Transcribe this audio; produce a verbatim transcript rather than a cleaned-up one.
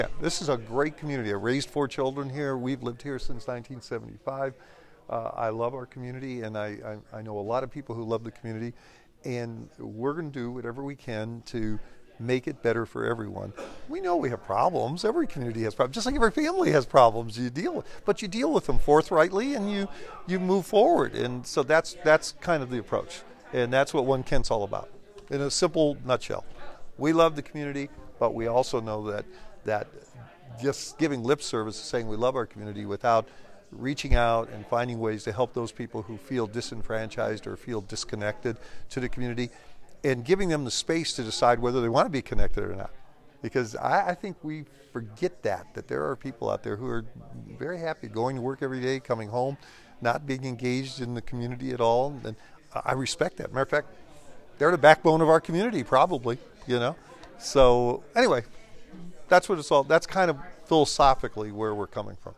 Yeah, this is a great community. I raised four children here. We've lived here since nineteen seventy-five. Uh, I love our community, and I, I, I know a lot of people who love the community, and we're going to do whatever we can to make it better for everyone. We know we have problems. Every community has problems, just like every family has problems you deal with, but you deal with them forthrightly and you, you move forward. And so that's, that's kind of the approach, and that's what One Kent's all about. In a simple nutshell, we love the community, but we also know that that just giving lip service, saying we love our community without reaching out and finding ways to help those people who feel disenfranchised or feel disconnected to the community, and giving them the space to decide whether they want to be connected or not. Because I, I think we forget that, that there are people out there who are very happy going to work every day, coming home, not being engaged in the community at all. And I respect that. Matter of fact, they're the backbone of our community, probably, you know. So anyway, that's what it's all, that's kind of philosophically where we're coming from.